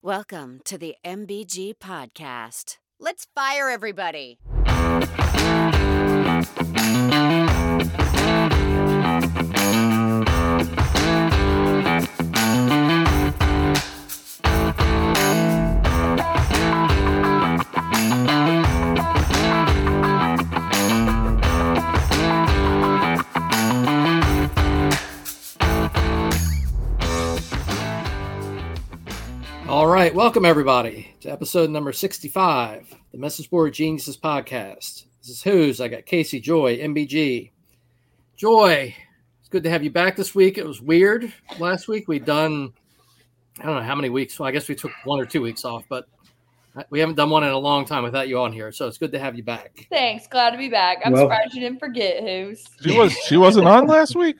Welcome to the MBG Podcast. Let's fire everybody. All right, welcome everybody to episode number 65, the Message Board Geniuses podcast. This is Who's. I got Casey, Joy, MBG. Joy, it's good to have you back this week. It was weird last week. We'd done, I don't know how many weeks. Well, I guess we took 1 or 2 weeks off, but we haven't done one in a long time without you on here. So it's good to have you back. Thanks. Glad to be back. I'm surprised you didn't forget Who's. She wasn't on last week?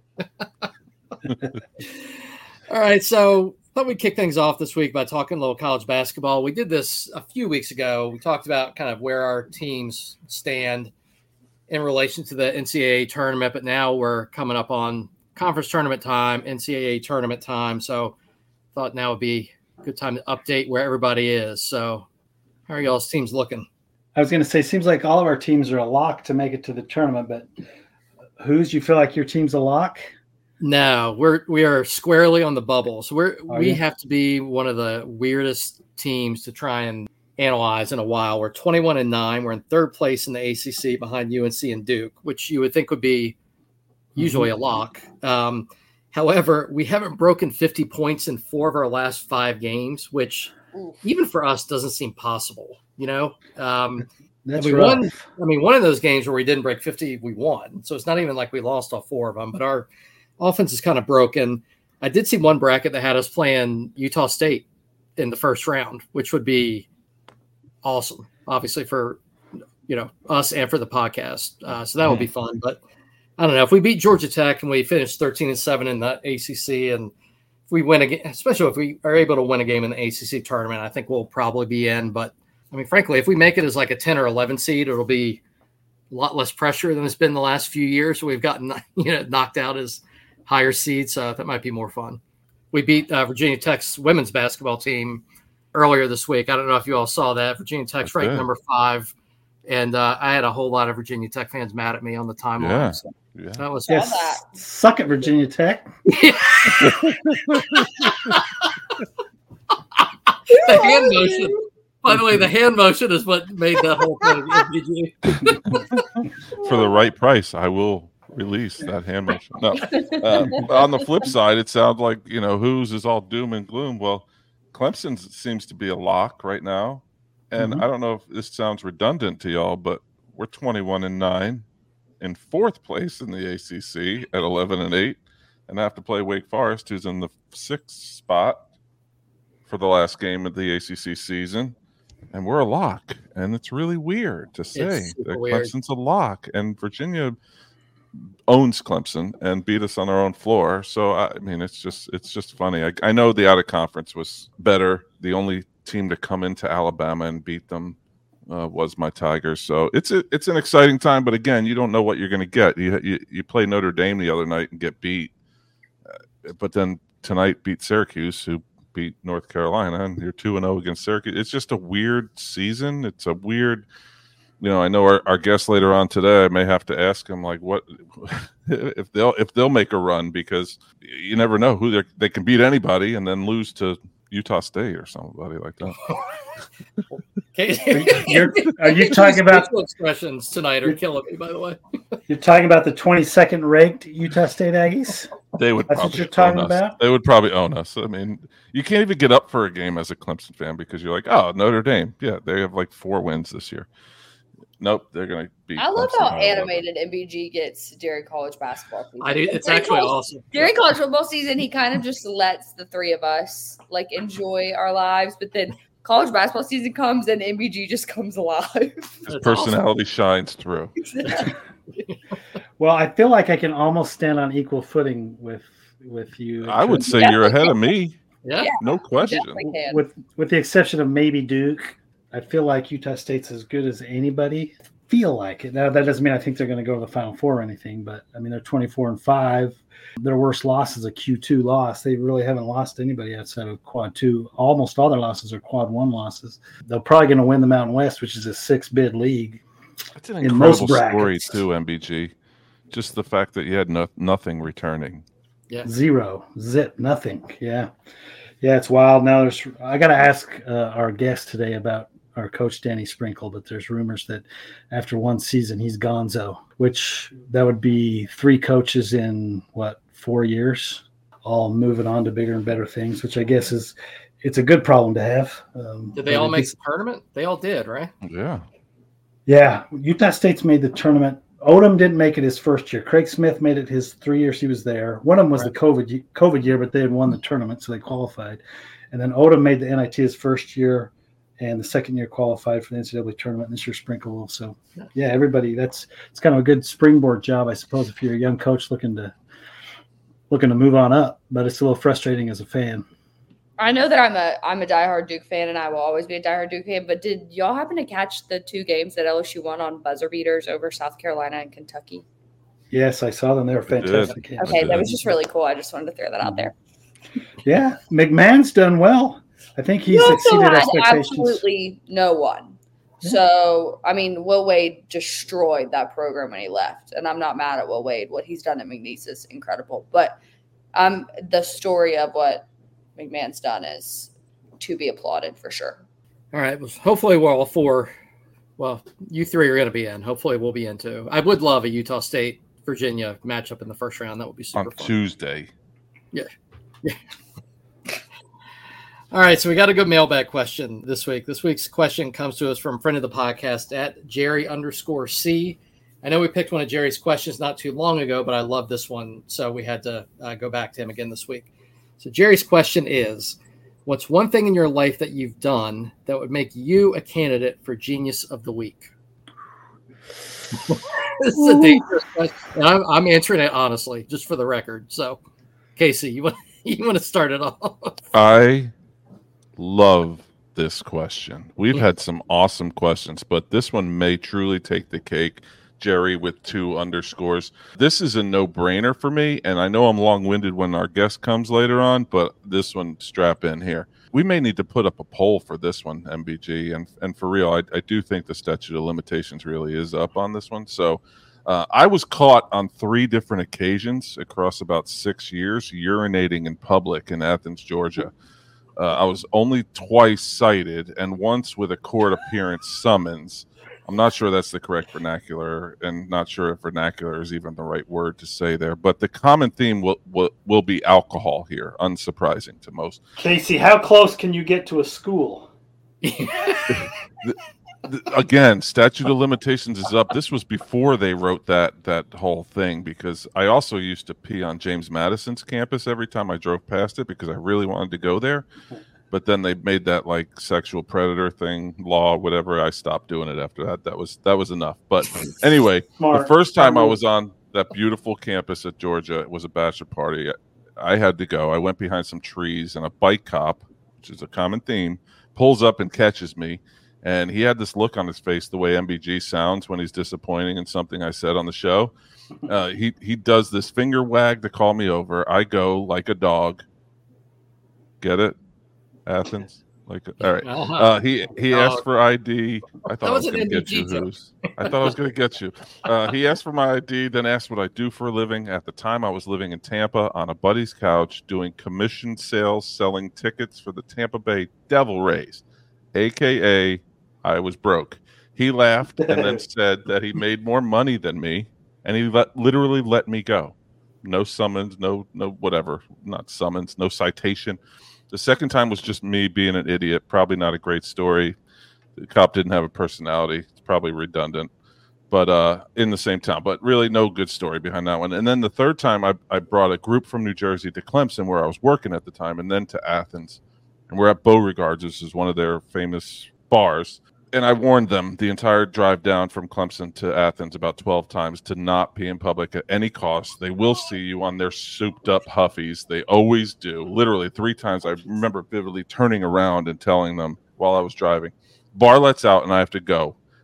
All right, so thought we'd kick things off this week by talking a little college basketball. We did this a few weeks ago. We talked about kind of where our teams stand in relation to the NCAA tournament, but now we're coming up on conference tournament time, NCAA tournament time. So thought now would be a good time to update where everybody is. So how are y'all's teams looking? I was going to say, seems like all of our teams are a lock to make it to the tournament, but Who's, you feel like your team's a lock? No, we are squarely on the bubble. So we have to be one of the weirdest teams to try and analyze in a while. We're 21-9. We're in third place in the ACC behind UNC and Duke, which you would think would be usually a lock. However, we haven't broken 50 points in 4 of our last 5 games, which even for us doesn't seem possible. You know, That's one of those games where we didn't break 50, we won. So it's not even like we lost all 4 of them, but our offense is kind of broken. I did see one bracket that had us playing Utah State in the first round, which would be awesome, obviously for us and for the podcast. So that would be fun. But I don't know, if we beat Georgia Tech and we finish 13-7 in the ACC, and if we win again, especially if we are able to win a game in the ACC tournament, I think we'll probably be in. But I mean, frankly, if we make it as like a 10 or 11 seed, it'll be a lot less pressure than it's been the last few years. So we've gotten knocked out as higher seeds. That might be more fun. We beat Virginia Tech's women's basketball team earlier this week. I don't know if you all saw that. Virginia Tech's ranked number 5. And I had a whole lot of Virginia Tech fans mad at me on the timeline. Yeah. So Yeah. that was Suck it, Virginia Tech. the hand motion. By the way, the hand motion is what made that whole thing. For the right price, I will release that hand motion. No. On the flip side, it sounds like, Who's is all doom and gloom. Well, Clemson seems to be a lock right now. And I don't know if this sounds redundant to y'all, but we're 21-9 in 4th place in the ACC at 11-8, and have to play Wake Forest, who's in the 6th spot for the last game of the ACC season. And we're a lock, and it's really weird to say that Clemson's a lock, and Virginia owns Clemson and beat us on our own floor. So I mean, it's just funny. I know the out of conference was better. The only team to come into Alabama and beat them was my Tigers. So it's an exciting time, but again, you don't know what you're going to get. You play Notre Dame the other night and get beat, but then tonight beat Syracuse, who beat North Carolina, and you're 2-0 against Syracuse. It's just a weird season. It's a weird. I know our guest later on today, I may have to ask him, like, what if they'll make a run, because you never know who they can beat anybody and then lose to Utah State or somebody like that. Are you talking about expressions tonight are killing me, by the way? You're talking about the 22nd ranked Utah State Aggies? They would. That's probably what you're talking own us. about? They would probably own us. I mean, you can't even get up for a game as a Clemson fan because you're like, oh, Notre Dame. Yeah, they have like 4 wins this year. Nope, they're going to beat. I love Clemson. how animated MBG gets during college basketball season. I do. It's actually awesome. During college football season, he kind of just lets the 3 of us enjoy our lives, but then college basketball season comes and MBG just comes alive. His personality shines through. Well, I feel like I can almost stand on equal footing with you. I would say you're ahead of me. Yeah, no question. With the exception of maybe Duke. I feel like Utah State's as good as anybody. feel like it. Now, that doesn't mean I think they're going to go to the Final Four or anything, but I mean, they're 24-5. Their worst loss is a Q2 loss. They really haven't lost anybody outside of Quad 2. Almost all their losses are Quad 1 losses. They're probably going to win the Mountain West, which is a 6-bid league. That's an incredible story too, MBG. Just the fact that you had nothing returning. Yeah. Zero, zip, nothing. Yeah. Yeah, it's wild. Now I got to ask our guest today about our coach, Danny Sprinkle, but there's rumors that after one season, he's gonzo, which that would be 3 coaches in 4 years, all moving on to bigger and better things, which I guess it's a good problem to have. Did they all make the tournament? They all did, right? Yeah. Yeah. Utah State's made the tournament. Odom didn't make it his first year. Craig Smith made it his 3 years he was there. One of them was the COVID year, but they had won the tournament, so they qualified. And then Odom made the NIT his first year, and the second year qualified for the NCAA tournament. And this year Sprinkle. So, yeah, everybody, it's kind of a good springboard job, I suppose, if you're a young coach looking to move on up. But it's a little frustrating as a fan. I know that I'm a diehard Duke fan, and I will always be a diehard Duke fan. But did y'all happen to catch the 2 games that LSU won on buzzer beaters over South Carolina and Kentucky? Yes, I saw them. They were fantastic games. Okay, that was just really cool. I just wanted to throw that out there. Yeah, McMahon's done well. I think he's exceeded expectations. Absolutely no one. Yeah. So, I mean, Will Wade destroyed that program when he left, and I'm not mad at Will Wade. What he's done at McNeese is incredible. But the story of what McMahon's done is to be applauded for sure. All right. Well, hopefully we're all 4. Well, you 3 are going to be in. Hopefully we'll be in too. I would love a Utah State Virginia matchup in the first round. That would be super fun. On Tuesday. Yeah. All right. So we got a good mailbag question this week. This week's question comes to us from a friend of the podcast at Jerry_C. I know we picked one of Jerry's questions not too long ago, but I love this one. So we had to go back to him again this week. So Jerry's question is, what's one thing in your life that you've done that would make you a candidate for Genius of the Week? This is a dangerous question. And I'm answering it honestly, just for the record. So, Casey, you want to start it off? I love this question. We've had some awesome questions, but this one may truly take the cake. Jerry with 2 underscores. This is a no-brainer for me, and I know I'm long-winded when our guest comes later on, but this one, strap in here. We may need to put up a poll for this one, MBG, and for real, I do think the statute of limitations really is up on this one. So I was caught on 3 different occasions across about 6 years urinating in public in Athens, Georgia. I was only twice cited, and once with a court appearance summons. I'm not sure that's the correct vernacular, and not sure if vernacular is even the right word to say there. But the common theme will be alcohol here, unsurprising to most. Casey, how close can you get to a school? Again, statute of limitations is up. This was before they wrote that whole thing, because I also used to pee on James Madison's campus every time I drove past it because I really wanted to go there. But then they made that like sexual predator thing law, whatever. I stopped doing it after that. That was enough. But anyway, the first time I was on that beautiful campus at Georgia, it was a bachelor party. I had to go. I went behind some trees, and a bike cop, which is a common theme, pulls up and catches me. And he had this look on his face, the way MBG sounds when he's disappointing in something I said on the show. He does this finger wag to call me over. I go like a dog. Get it? Athens, like all right. He asked for ID. I thought I was going to get you. I thought I was going to get you. He asked for my ID, then asked what I do for a living. At the time, I was living in Tampa on a buddy's couch, doing commission sales, selling tickets for the Tampa Bay Devil Rays, aka I was broke. He laughed and then said that he made more money than me, and he literally let me go. No summons, no whatever, not summons, no citation. The second time was just me being an idiot. Probably not a great story. The cop didn't have a personality. It's probably redundant, but in the same town. But really no good story behind that one. And then the third time I brought a group from New Jersey to Clemson, where I was working at the time, and then to Athens. And we're at Beauregard's. This is one of their famous bars. And I warned them the entire drive down from Clemson to Athens about 12 times to not pee in public at any cost. They will see you on their souped up Huffies. They always do. Literally 3 times I remember vividly turning around and telling them while I was driving. Bar lets out and I have to go.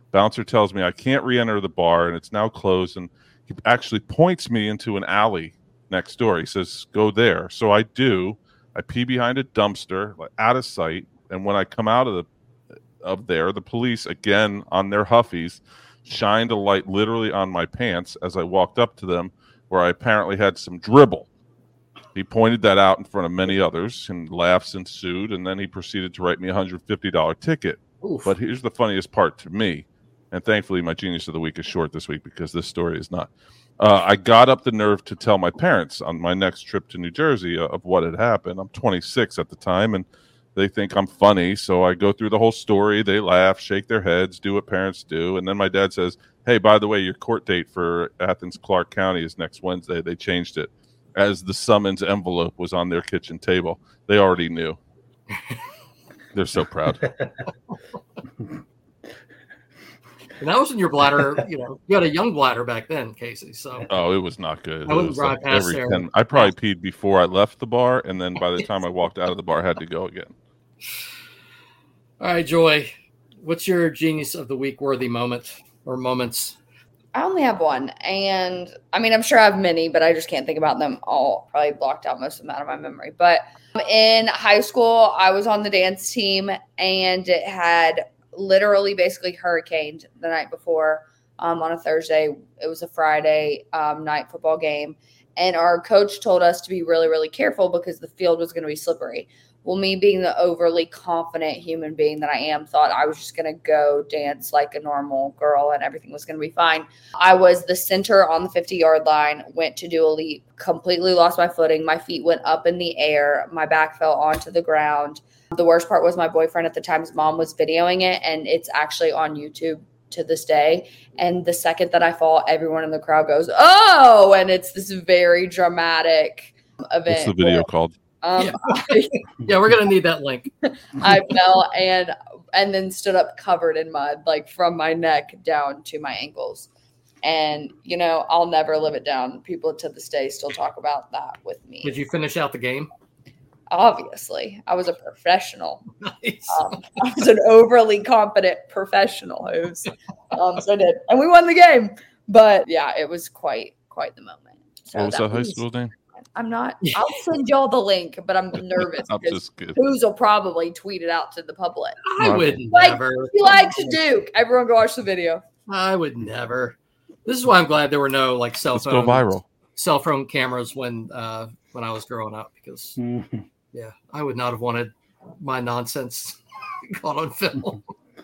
Bouncer tells me I can't re-enter the bar and it's now closed, and he actually points me into an alley next door. He says, go there. So I do. I pee behind a dumpster, like, out of sight. And when I come out of there, the police, again on their huffies, shined a light literally on my pants as I walked up to them, where I apparently had some dribble. He pointed that out in front of many others, and laughs ensued, and then he proceeded to write me a $150 ticket. Oof. But here's the funniest part to me, and thankfully my Genius of the Week is short this week because this story is not. I got up the nerve to tell my parents on my next trip to New Jersey of what had happened. I'm 26 at the time, and they think I'm funny, so I go through the whole story. They laugh, shake their heads, do what parents do, and then my dad says, hey, by the way, your court date for Athens-Clarke County is next Wednesday. They changed it. As the summons envelope was on their kitchen table, they already knew. They're so proud. And that was in your bladder. You had a young bladder back then, Casey. So it was not good. I wouldn't drive past there. I probably peed before I left the bar, and then by the time I walked out of the bar, I had to go again. All right, Joy, what's your Genius of the Week worthy moment or moments? I only have one, and I mean, I'm sure I have many, but I just can't think about them all. Probably blocked out most of them out of my memory. But in high school, I was on the dance team, and it had literally basically hurricaned the night before on a Thursday. It was a Friday night football game, and our coach told us to be really, really careful because the field was going to be slippery. Well, me being the overly confident human being that I am, thought I was just going to go dance like a normal girl and everything was going to be fine. I was the center on the 50-yard line, went to do a leap, completely lost my footing. My feet went up in the air. My back fell onto the ground. The worst part was my boyfriend at the time's mom was videoing it, and it's actually on YouTube to this day. And the second that I fall, everyone in the crowd goes, "Oh!" And it's this very dramatic event. What's the video called? Yeah, we're gonna need that link. I fell and then stood up covered in mud, like from my neck down to my ankles. And I'll never live it down. People to this day still talk about that with me. Did you finish out the game? Obviously, I was a professional. Nice. I was an overly confident professional. So I did, and we won the game. But yeah, it was quite the moment. So what was that high school name? I'm not. I'll send y'all the link, but I'm nervous. I'm just kidding. Who's will probably tweet it out to the public. I would never. He likes Duke. Everyone go watch the video. I would never. This is why I'm glad there were no cell phone cameras when I was growing up, because yeah, I would not have wanted my nonsense caught on film.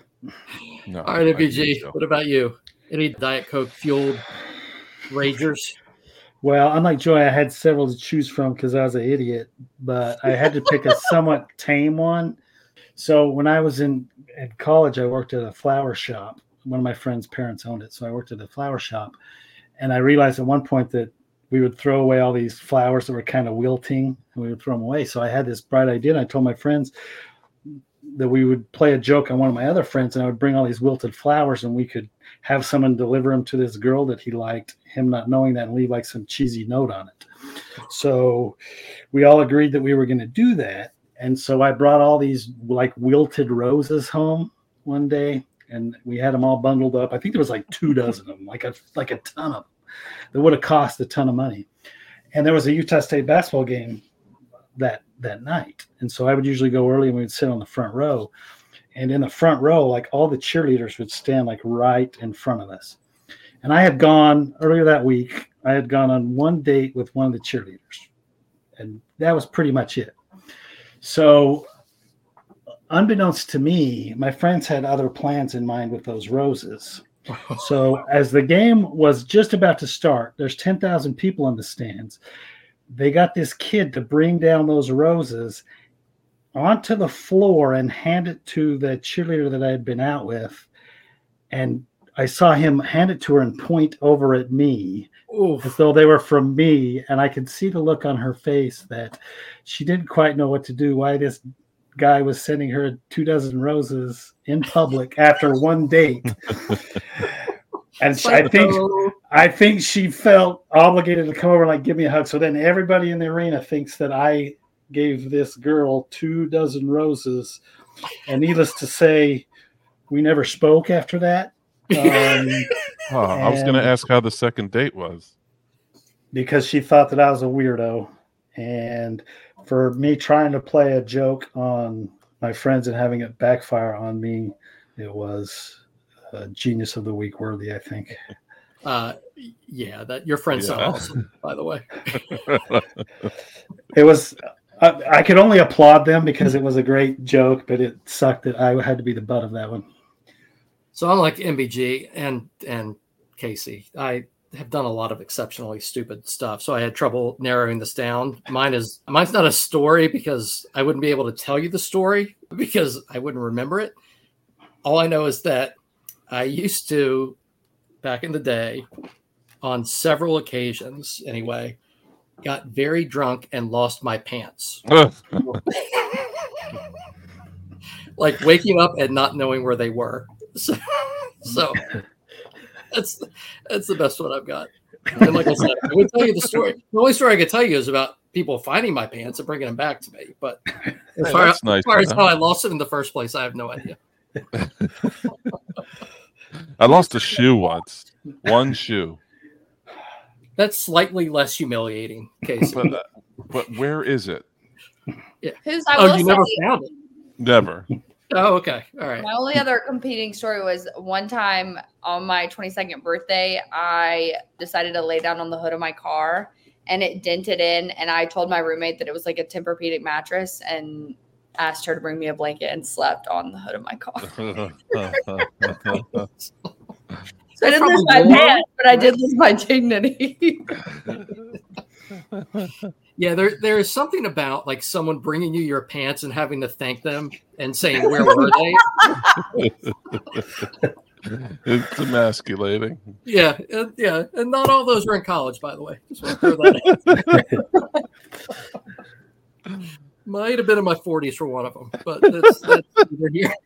No, all right, MVG, what about you? Any Diet Coke fueled ragers? Well, unlike Joy, I had several to choose from because I was an idiot, but I had to pick a somewhat tame one. So when I was in college, I worked at a flower shop. One of my friend's parents owned it, so I worked at a flower shop. And I realized at one point that we would throw away all these flowers that were kind of wilting, and we would throw them away. So I had this bright idea, and I told my friends that we would play a joke on one of my other friends, and I would bring all these wilted flowers, and we could have someone deliver them to this girl that he liked, him not knowing that, and leave some cheesy note on it. So we all agreed that we were going to do that. And so I brought all these wilted roses home one day, and we had them all bundled up. I think there was 2 dozen of them, like a ton of them. That would have cost a ton of money. And there was a Utah State basketball game that night. And so I would usually go early, and we would sit on the front row. And in the front row, all the cheerleaders would stand right in front of us. And I had gone earlier that week, I had gone on one date with one of the cheerleaders. And that was pretty much it. So unbeknownst to me, my friends had other plans in mind with those roses. So as the game was just about to start, there's 10,000 people in the stands. They got this kid to bring down those roses onto the floor and hand it to the cheerleader that I had been out with. And I saw him hand it to her and point over at me. Oof. As though they were from me. And I could see the look on her face that she didn't quite know what to do, why this guy was sending her 2 dozen roses in public after one date. And I think she felt obligated to come over and give me a hug. So then everybody in the arena thinks that I gave this girl 2 dozen roses. And needless to say, we never spoke after that. I was going to ask how the second date was. Because she thought that I was a weirdo. And for me trying to play a joke on my friends and having it backfire on me, it was Genius of the Week worthy, I think. Yeah, that your friends sound awesome, by the way. It was. I could only applaud them because it was a great joke, but it sucked that I had to be the butt of that one. So unlike MBG and Casey, I have done a lot of exceptionally stupid stuff. So I had trouble narrowing this down. Mine's not a story because I wouldn't be able to tell you the story because I wouldn't remember it. All I know is that I used to, back in the day, on several occasions anyway, got very drunk and lost my pants. Like waking up and not knowing where they were. So that's the best one I've got. And like I said, I would tell you the story. The only story I could tell you is about people finding my pants and bringing them back to me. But as far as how I lost them in the first place, I have no idea. I lost a shoe once. One shoe. That's slightly less humiliating, Casey. But where is it? Yeah. You never found it? Never. Oh, okay. All right. My only other competing story was one time on my 22nd birthday, I decided to lay down on the hood of my car and it dented in. And I told my roommate that it was like a Tempur-Pedic mattress and asked her to bring me a blanket and slept on the hood of my car. So I didn't lose my pants, but I did lose my dignity. Yeah, there is something about like someone bringing you your pants and having to thank them and saying, "Where were they?" It's emasculating. Yeah, and not all those were in college, by the way. Just want to throw that out. Might have been in my 40s for one of them, but that's either here.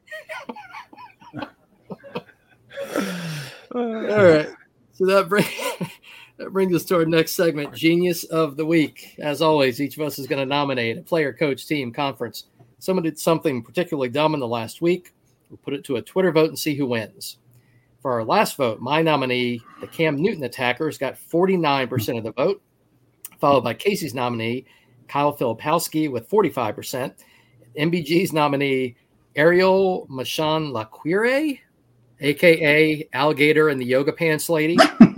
All right, so that brings us to our next segment, Genius of the Week. As always, each of us is going to nominate a player, coach, team, conference. Someone did something particularly dumb in the last week. We'll put it to a Twitter vote and see who wins. For our last vote, my nominee, the Cam Newton attackers, got 49% of the vote, followed by Casey's nominee, Kyle Filipowski, with 45%. MBG's nominee, Ariel Machan Laquire, a.k.a. Alligator and the Yoga Pants Lady,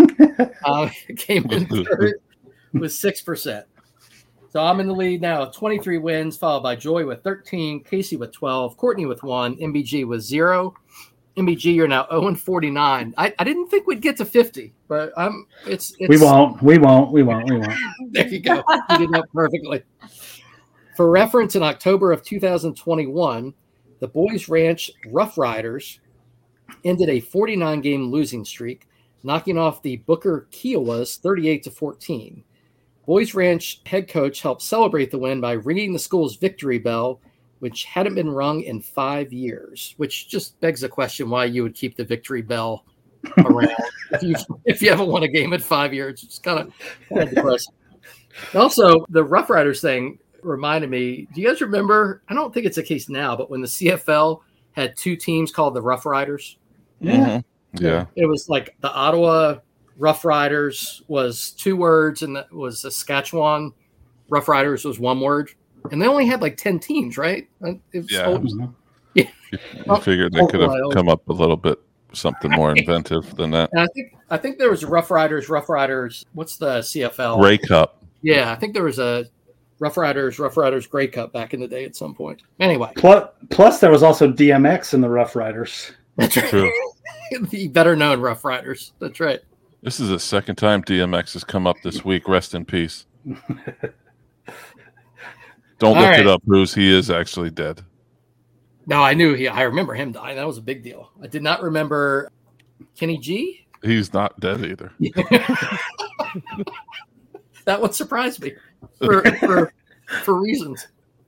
came in third with 6%. So I'm in the lead now with 23 wins, followed by Joy with 13, Casey with 12, Courtney with 1, MBG with 0. MBG, you're now 0-49. I didn't think we'd get to 50, but it's we won't. There you go. You did that perfectly. For reference, in October of 2021, the Boys Ranch Rough Riders ended a 49-game losing streak, knocking off the Booker Kiowas 38-14. Boys Ranch head coach helped celebrate the win by ringing the school's victory bell, which hadn't been rung in 5 years, which just begs the question why you would keep the victory bell around if you haven't won a game in 5 years. It's kind of depressing. Also, the Rough Riders thing reminded me, do you guys remember, I don't think it's the case now, but when the CFL had two teams called the Rough Riders? Yeah. Mm-hmm. Yeah. It was like the Ottawa Rough Riders was 2 words, and that was the Saskatchewan Rough Riders was 1 word. And they only had like 10 teams, right? You figured they could have come up a little bit something more inventive than that. And I think there was Rough Riders. What's the CFL? Grey Cup. Yeah, I think there was a Rough Riders Grey Cup back in the day at some point. Anyway. Plus there was also DMX in the Rough Riders. That's right. True. The better known Rough Riders. That's right. This is the second time DMX has come up this week. Rest in peace. Don't look it up, Bruce. He is actually dead. No, I remember him dying. That was a big deal. I did not remember Kenny G. He's not dead either. That one surprised me for reasons.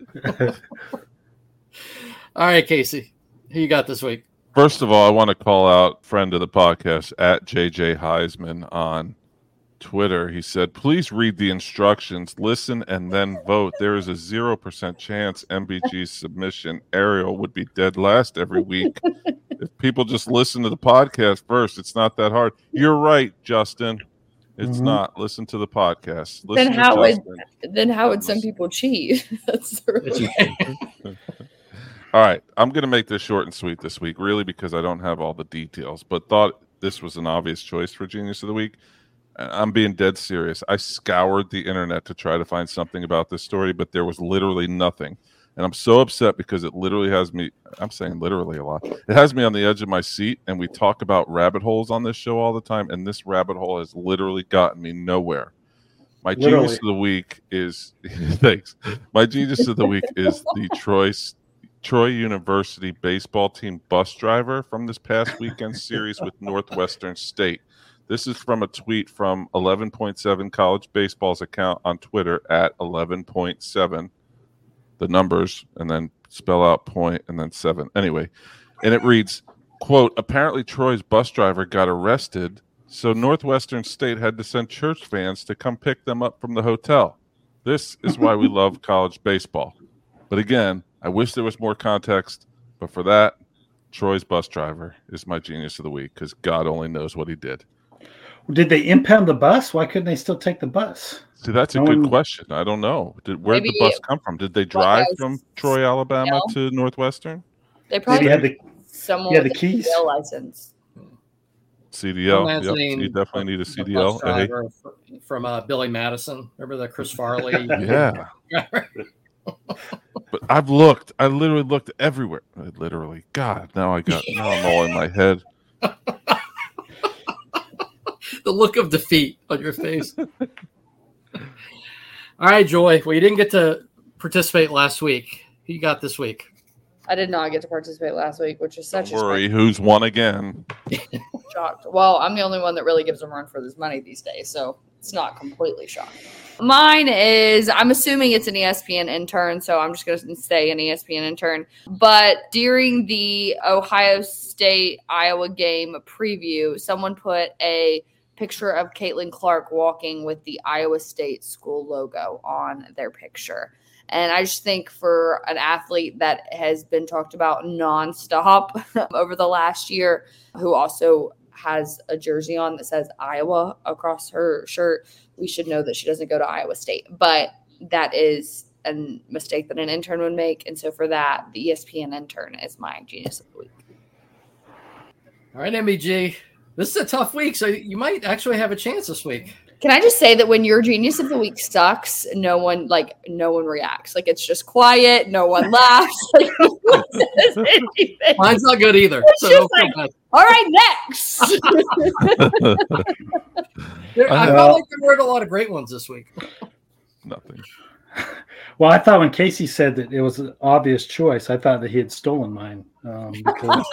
All right, Casey, who you got this week? First of all, I want to call out friend of the podcast at JJ Heisman on Twitter. He said, please read the instructions, listen, and then vote. There is a 0% chance MBG's submission Ariel would be dead last every week If people just listen to the podcast first, it's not that hard. You're right, Justin. It's not. Listen to the podcast. Listen Then how would some people cheat? That's the All right. I'm going to make this short and sweet this week, really, because I don't have all the details, but thought this was an obvious choice for Genius of the Week. I'm being dead serious. I scoured the internet to try to find something about this story, but there was literally nothing. And I'm so upset because it literally has me, I'm saying literally a lot. It has me on the edge of my seat, and we talk about rabbit holes on this show all the time, and this rabbit hole has literally gotten me nowhere. My Genius of the Week is, thanks. My Genius of the Week is the Troy University baseball team bus driver from this past weekend series with Northwestern State. This is from a tweet from 11.7 College Baseball's account on Twitter at 11.7. The numbers, and then spell out point, and then 7. Anyway, and it reads, quote, apparently Troy's bus driver got arrested, so Northwestern State had to send church fans to come pick them up from the hotel. This is why we love college baseball. But again, I wish there was more context, but for that, Troy's bus driver is my Genius of the Week because God only knows what he did. Did they impound the bus? Why couldn't they still take the bus? See, that's a good question. I don't know. Where did the bus come from? Did they drive from Troy, Alabama to Northwestern? They probably had the keys. CDL license. CDL. Yep. So you definitely need a CDL. From Billy Madison. Remember the Chris Farley? Yeah. But I've looked. I literally looked everywhere. God, now I'm all in my head. The look of defeat on your face. All right, Joy. Well, you didn't get to participate last week. Who you got this week? I did not get to participate last week, which is such Don't worry, who's won again? Shocked. Well, I'm the only one that really gives them a run for this money these days, so it's not completely shocking. Mine is, I'm assuming it's an ESPN intern, so I'm just going to say an ESPN intern. But during the Ohio State-Iowa game preview, someone put a picture of Caitlin Clark walking with the Iowa State school logo on their picture. And I just think for an athlete that has been talked about nonstop over the last year, who also has a jersey on that says Iowa across her shirt, we should know that she doesn't go to Iowa State. But that is a mistake that an intern would make. And so for that, the ESPN intern is my Genius of the Week. All right, MBG. This is a tough week, so you might actually have a chance this week. Can I just say that when your Genius of the Week sucks, no one reacts. Like, it's just quiet. No one laughs. Like, no one says anything. Mine's not good either. It's just like, all right, next. I felt like there weren't a lot of great ones this week. Nothing. Well, I thought when Casey said that it was an obvious choice, I thought that he had stolen mine. Because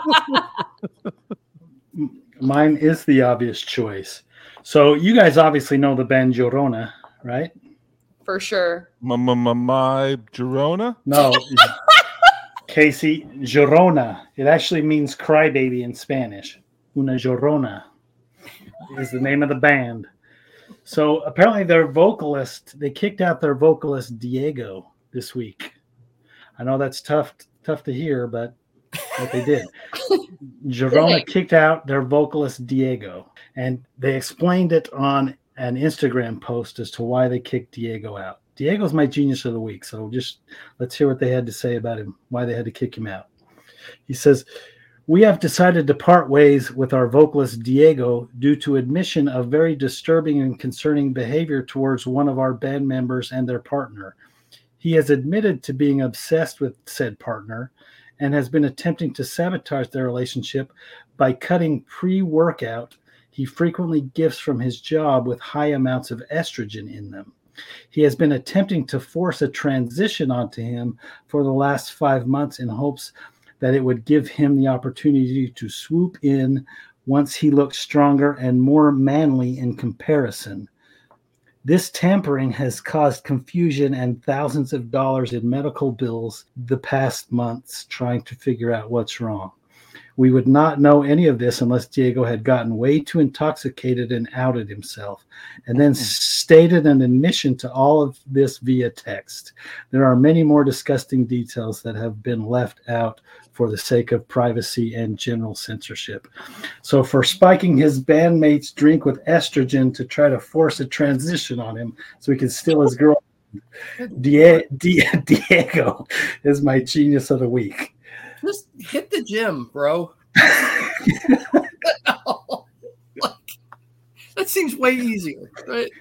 mine is the obvious choice. So you guys obviously know the band Llorona, right? For sure. My Llorona? No. Casey, Llorona. It actually means crybaby in Spanish. Una Llorona is the name of the band. So apparently they kicked out their vocalist Diego this week. I know that's tough to hear, but they did. Llorona kicked out their vocalist Diego, and they explained it on an Instagram post as to why they kicked Diego out. Diego's my Genius of the Week, so just let's hear what they had to say about him, why they had to kick him out. He says, "We have decided to part ways with our vocalist Diego due to admission of very disturbing and concerning behavior towards one of our band members and their partner. He has admitted to being obsessed with said partner and has been attempting to sabotage their relationship by cutting pre-workout he frequently gifts from his job with high amounts of estrogen in them. He has been attempting to force a transition onto him for the last 5 months in hopes that it would give him the opportunity to swoop in once he looks stronger and more manly in comparison. This tampering has caused confusion and thousands of dollars in medical bills the past months trying to figure out what's wrong. We would not know any of this unless Diego had gotten way too intoxicated and outed himself, and then stated an admission to all of this via text. There are many more disgusting details that have been left out for the sake of privacy and general censorship. So for spiking his bandmate's drink with estrogen to try to force a transition on him so he can steal his girl, Diego is my genius of the week. Just hit the gym, bro. That seems way easier, right?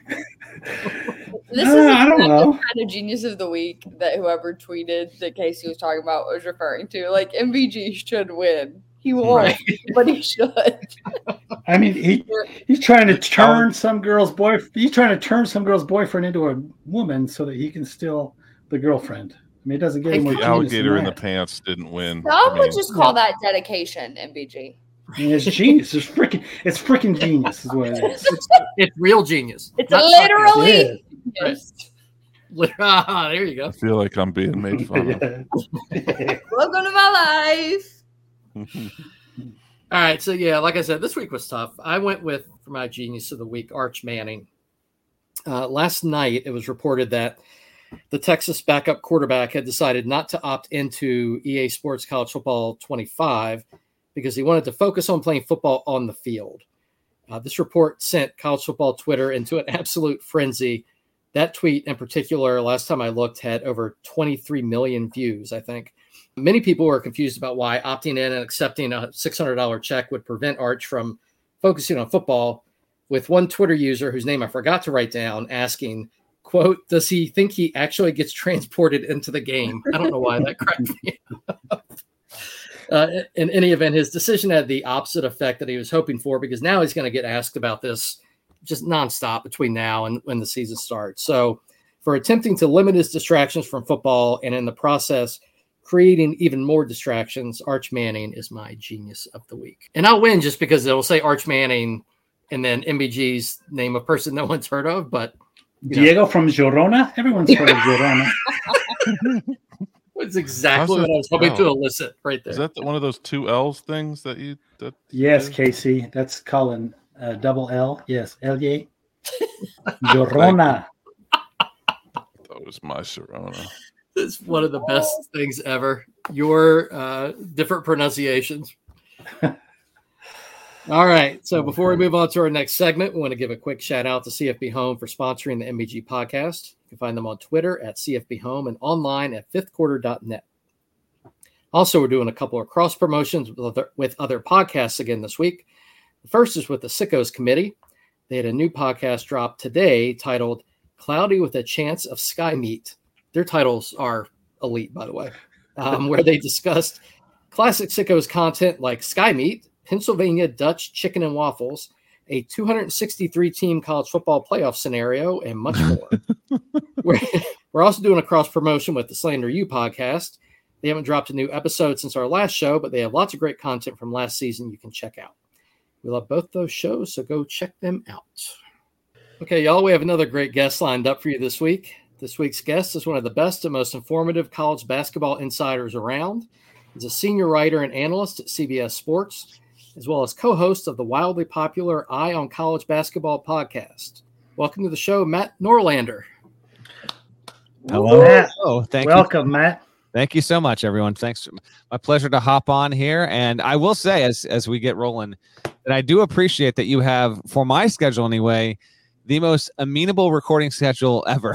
This is I don't know. kind of genius of the week that whoever tweeted that Casey was talking about was referring to. Like, MVG should win. He won't, Right. but he should. I mean, he's trying to turn some girl's boyfriend. He's trying to turn some girl's boyfriend into a woman so that he can steal the girlfriend. I mean, it doesn't get any more The genius alligator than in the that. pants didn't win. Some would just call that dedication, MVG. I mean, it's genius. It's freaking genius is what it is. It's real genius. It's Not literally. It Yes. there you go. I feel like I'm being made fun of. Welcome to my life. All right, so yeah, like I said, this week was tough. I went with, for my genius of the week, Arch Manning. Last night, it was reported that the Texas backup quarterback had decided not to opt into EA Sports College Football 25 because he wanted to focus on playing football on the field. This report sent college football Twitter into an absolute frenzy. That tweet in particular, last time I looked, had over 23 million views, I think. Many people were confused about why opting in and accepting a $600 check would prevent Arch from focusing on football, with one Twitter user whose name I forgot to write down asking, quote, does he think he actually gets transported into the game? I don't know why that cracked me up. In any event, his decision had the opposite effect that he was hoping for, because now he's going to get asked about this just nonstop between now and when the season starts. So for attempting to limit his distractions from football and in the process creating even more distractions, Arch Manning is my genius of the week. And I'll win just because it'll say Arch Manning and then MBG's name a person no one's heard of. But Diego from Girona? Everyone's heard of Girona. That's exactly what I was hoping to elicit right there. Is that one of those 2 L's things that you? Yes, Casey. That's Colin. Double L. Yes, L-Y. Girona. That was my Sharona. It's one of the best things ever. Your different pronunciations. All right. So before we move on to our next segment, we want to give a quick shout out to CFB Home for sponsoring the MBG podcast. You can find them on Twitter at CFB Home and online at fifthquarter.net. Also, we're doing a couple of cross promotions with other podcasts again this week. The first is with the Sickos Committee. They had a new podcast drop today titled Cloudy with a Chance of Sky Meat. Their titles are elite, by the way, where they discussed classic Sickos content like Sky Meat, Pennsylvania Dutch Chicken and Waffles, a 263-team college football playoff scenario, and much more. We're also doing a cross-promotion with the Slander U podcast. They haven't dropped a new episode since our last show, but they have lots of great content from last season you can check out. We love both those shows, so go check them out. Okay, y'all, we have another great guest lined up for you this week. This week's guest is one of the best and most informative college basketball insiders around. He's a senior writer and analyst at CBS Sports, as well as co-host of the wildly popular Eye on College Basketball podcast. Welcome to the show, Matt Norlander. Hello, Matt. Oh, thank you. Welcome, Matt. Thank you so much, everyone. Thanks. My pleasure to hop on here. And I will say, as we get rolling, that I do appreciate that you have, for my schedule anyway, the most amenable recording schedule ever.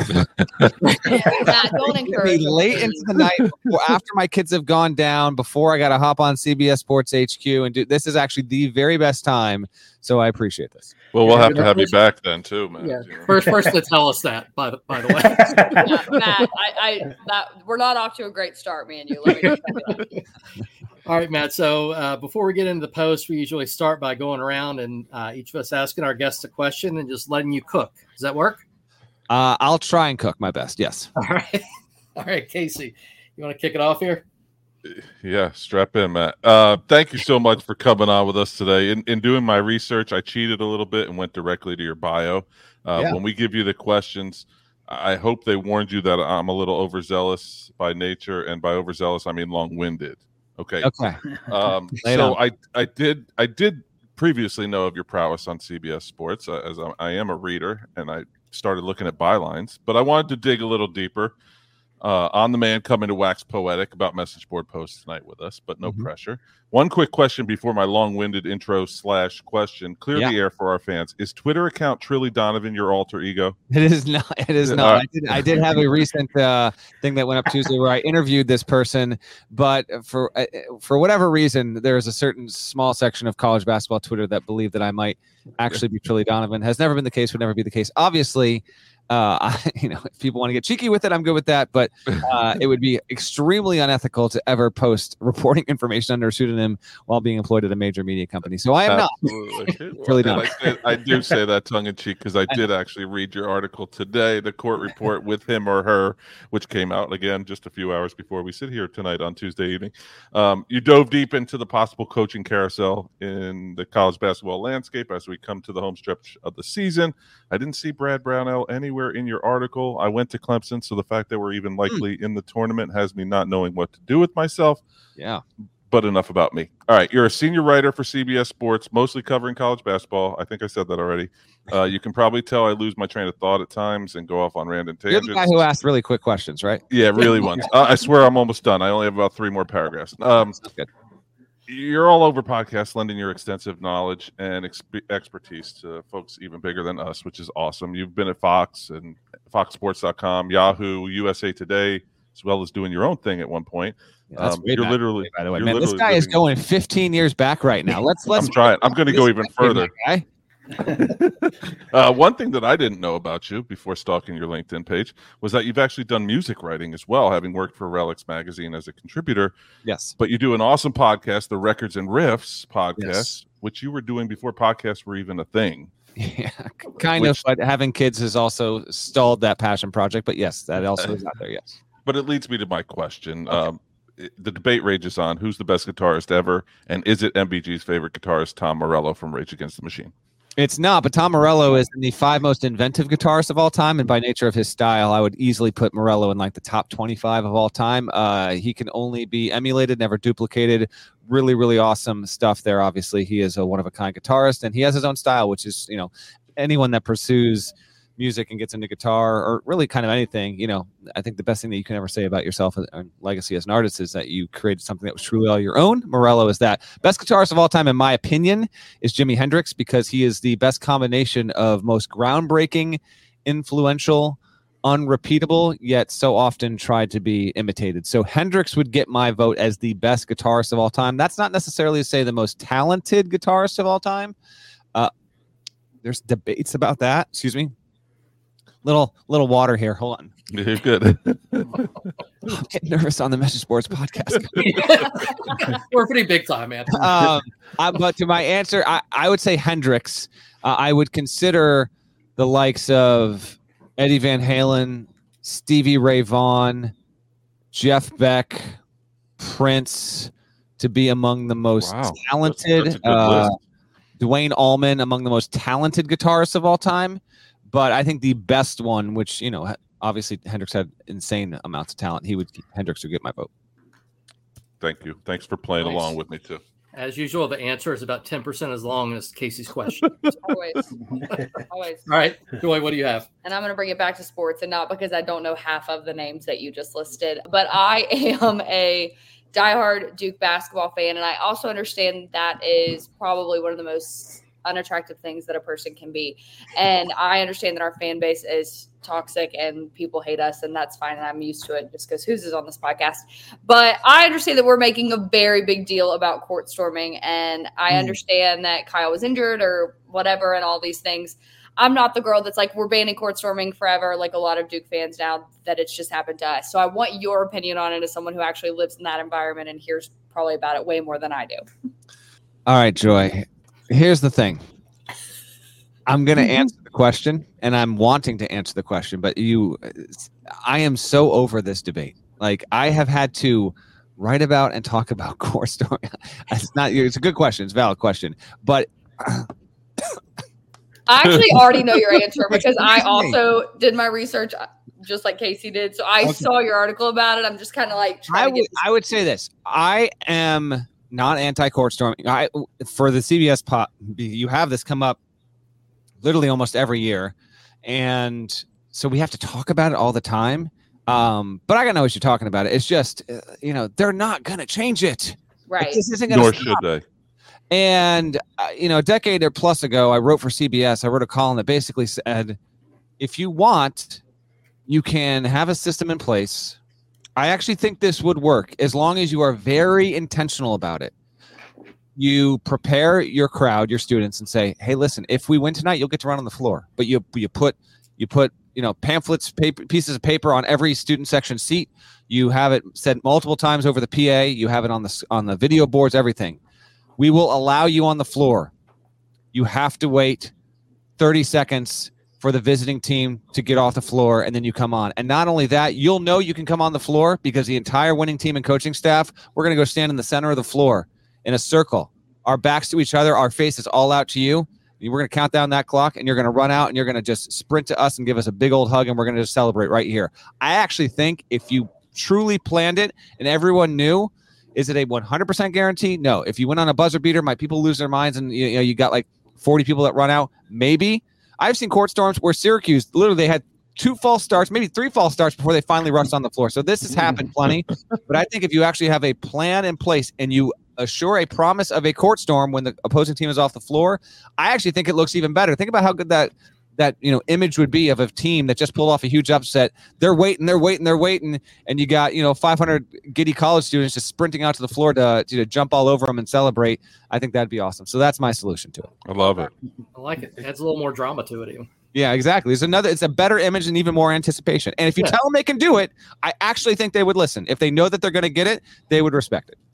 Don't encourage Me late into the night, after my kids have gone down, before I got to hop on CBS Sports HQ and do this is actually the very best time. So I appreciate this. Well, we'll have to have you back then too, man. Yeah, first person to tell us that, by the way. Yeah, Matt, we're not off to a great start, me and you. Let me just tell you that. All right, Matt. So before we get into the post, we usually start by going around and each of us asking our guests a question and just letting you cook. Does that work? I'll try and cook my best. Yes. All right. All right, Casey, you want to kick it off here? Yeah, strap in, Matt. Thank you so much for coming on with us today. In doing my research, I cheated a little bit and went directly to your bio. When we give you the questions, I hope they warned you that I'm a little overzealous by nature, and by overzealous I mean long-winded. Okay. So I did previously know of your prowess on CBS Sports, as I am a reader, and I started looking at bylines, but I wanted to dig a little deeper. On the man coming to wax poetic about message board posts tonight with us, but no pressure. One quick question before my long-winded intro / question. Clear the air for our fans. Is Twitter account Trilly Donovan your alter ego? It is not. It is not. I did have a recent thing that went up Tuesday where I interviewed this person, but for whatever reason, there is a certain small section of college basketball Twitter that believe that I might actually be Trilly Donovan. Has never been the case. Would never be the case. Obviously. If people want to get cheeky with it, I'm good with that. But it would be extremely unethical to ever post reporting information under a pseudonym while being employed at a major media company. So I am not. Really not. I do say that tongue in cheek because I did actually read your article today, the court report with him or her, which came out again just a few hours before we sit here tonight on Tuesday evening. You dove deep into the possible coaching carousel in the college basketball landscape as we come to the home stretch of the season. I didn't see Brad Brownell anywhere in your article. I went to Clemson, so the fact that we're even likely in the tournament has me not knowing what to do with myself. Yeah. But enough about me. All right, you're a senior writer for CBS Sports, mostly covering college basketball. I think I said that already. You can probably tell I lose my train of thought at times and go off on random tangents. You're the guy who asked really quick questions, right? Yeah, really ones. I swear I'm almost done. I only have about 3 more paragraphs. That's good. You're all over podcasts, lending your extensive knowledge and expertise to folks even bigger than us, which is awesome. You've been at Fox and FoxSports.com, Yahoo, USA Today, as well as doing your own thing at one point. Yeah, you're literally, by the way, man, this guy is going 15 years back right now. Let's. I'm trying. I'm going to go even further. One thing that I didn't know about you before stalking your LinkedIn page was that you've actually done music writing as well, having worked for Relics Magazine as a contributor. Yes. But you do an awesome podcast, the Records and Riffs podcast, which you were doing before podcasts were even a thing. Yeah, kind of. But having kids has also stalled that passion project. But yes, that also is out there. Yes. But it leads me to my question. Okay. The debate rages on who's the best guitarist ever, and is it MBG's favorite guitarist, Tom Morello from Rage Against the Machine? It's not, but Tom Morello is in the 5 most inventive guitarists of all time, and by nature of his style, I would easily put Morello in like the top 25 of all time. He can only be emulated, never duplicated. Really, really awesome stuff there. Obviously, he is a one-of-a-kind guitarist, and he has his own style, which is, anyone that pursues music and gets into guitar or really kind of anything, I think the best thing that you can ever say about yourself and legacy as an artist is that you created something that was truly all your own. Morello is that. Best guitarist of all time, in my opinion, is Jimi Hendrix, because he is the best combination of most groundbreaking, influential, unrepeatable, yet so often tried to be imitated. So Hendrix would get my vote as the best guitarist of all time. That's not necessarily to say the most talented guitarist of all time. There's debates about that. Excuse me. Little water here. Hold on. You're good. I'm getting nervous on the Message Boards podcast. We're pretty big time, man. But to my answer, I would say Hendrix. I would consider the likes of Eddie Van Halen, Stevie Ray Vaughan, Jeff Beck, Prince to be among the most talented. That's a good list. Dwayne Allman among the most talented guitarists of all time. But I think the best one, which, obviously Hendrix had insane amounts of talent, Hendrix would get my vote. Thank you. Thanks for playing along with me, too. As usual, the answer is about 10% as long as Casey's question. Always. All right. Joy, what do you have? And I'm going to bring it back to sports, and not because I don't know half of the names that you just listed, but I am a diehard Duke basketball fan, and I also understand that is probably one of the most unattractive things that a person can be. And I understand that our fan base is toxic and people hate us, and that's fine. And I'm used to it just because Who's is on this podcast. But I understand that we're making a very big deal about court storming. And I understand that Kyle was injured or whatever and all these things. I'm not the girl that's like, we're banning court storming forever, like a lot of Duke fans now, that it's just happened to us. So I want your opinion on it as someone who actually lives in that environment and hears probably about it way more than I do. All right, Joy. Here's the thing. I'm going to answer the question, and I'm wanting to answer the question, but I am so over this debate. Like, I have had to write about and talk about court storming. It's a good question. It's a valid question. But I actually already know your answer because I also did my research just like Casey did. So I saw your article about it. I'm just kind of like I would say this. I am not anti-court storming. For the CBS pot, you have this come up literally almost every year. And so we have to talk about it all the time. But I gotta know what you're talking about. It's just, they're not gonna change it. Right. This isn't gonna Nor stop. should they. And a decade or plus ago, I wrote for CBS. I wrote a column that basically said, if you want, you can have a system in place. I actually think this would work as long as you are very intentional about it. You prepare your crowd, your students, and say, "Hey, listen, if we win tonight, you'll get to run on the floor." But you put pamphlets, pieces of paper on every student section seat. You have it said multiple times over the PA. You have it on the video boards. Everything. We will allow you on the floor. You have to wait 30 seconds for the visiting team to get off the floor, and then you come on. And not only that, you'll know you can come on the floor because the entire winning team and coaching staff, we're going to go stand in the center of the floor in a circle, our backs to each other, our faces all out to you. We're going to count down that clock, and you're going to run out, and you're going to just sprint to us and give us a big old hug, and we're going to just celebrate right here. I actually think if you truly planned it and everyone knew, is it a 100% guarantee? No. If you went on a buzzer beater, might people lose their minds and you got like 40 people that run out? Maybe. I've seen court storms where Syracuse, literally they had 2 false starts, maybe 3 false starts before they finally rushed on the floor. So this has happened plenty. But I think if you actually have a plan in place and you assure a promise of a court storm when the opposing team is off the floor, I actually think it looks even better. Think about how good that image would be of a team that just pulled off a huge upset. They're waiting, and you got 500 giddy college students just sprinting out to the floor to jump all over them and celebrate. I think that'd be awesome. So that's my solution to it. I love it. I like it. It adds a little more drama to it even. Yeah, exactly. It's a better image and even more anticipation. And if you tell them they can do it, I actually think they would listen. If they know that they're going to get it, they would respect it.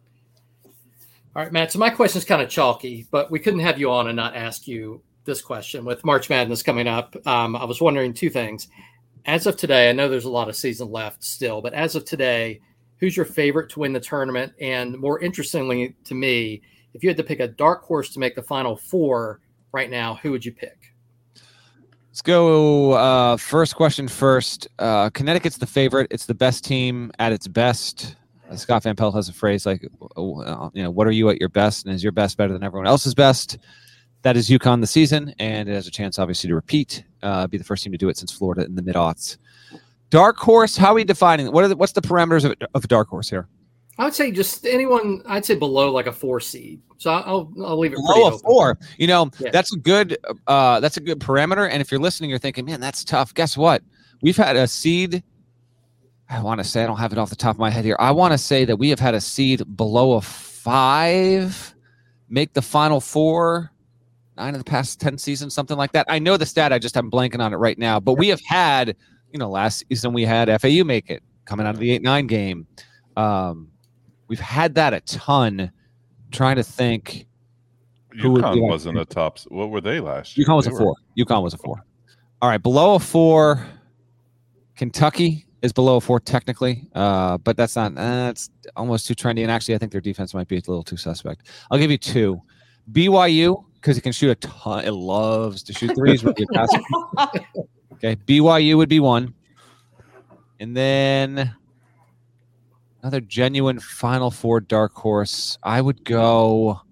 All right, Matt. So my question is kind of chalky, but we couldn't have you on and not ask you this question. With March Madness coming up, I was wondering 2 things. As of today, I know there's a lot of season left still, but as of today, who's your favorite to win the tournament? And more interestingly to me, if you had to pick a dark horse to make the Final Four right now, who would you pick? Let's go first question first. Connecticut's the favorite. It's the best team at its best. Scott Van Pelt has a phrase like, what are you at your best? And is your best better than everyone else's best? That is UConn this season, and it has a chance, obviously, to repeat, be the first team to do it since Florida in the mid-aughts. Dark horse, how are we defining it? What's the parameters of a dark horse here? I would say just anyone, I'd say below like a 4 seed. So I'll leave it below a 4. Yeah. That's a good parameter. And if you're listening, you're thinking, man, that's tough. Guess what? We've had a seed. I want to say, I don't have it off the top of my head here. I want to say that we have had a seed below a 5 make the Final Four 9 of the past 10 seasons, something like that. I know the stat. I just am blanking on it right now. But we have had, last season we had FAU make it coming out of the 8-9 game. We've had that a ton. Trying to think. UConn wasn't a top. What were they last year? UConn was a 4. UConn was a 4. All right, below a 4. Kentucky is below a 4 technically, but that's not. It's almost too trendy. And actually, I think their defense might be a little too suspect. I'll give you 2. BYU, because it can shoot a ton. It loves to shoot threes. With okay, BYU would be 1, and then another genuine Final Four dark horse. I would go.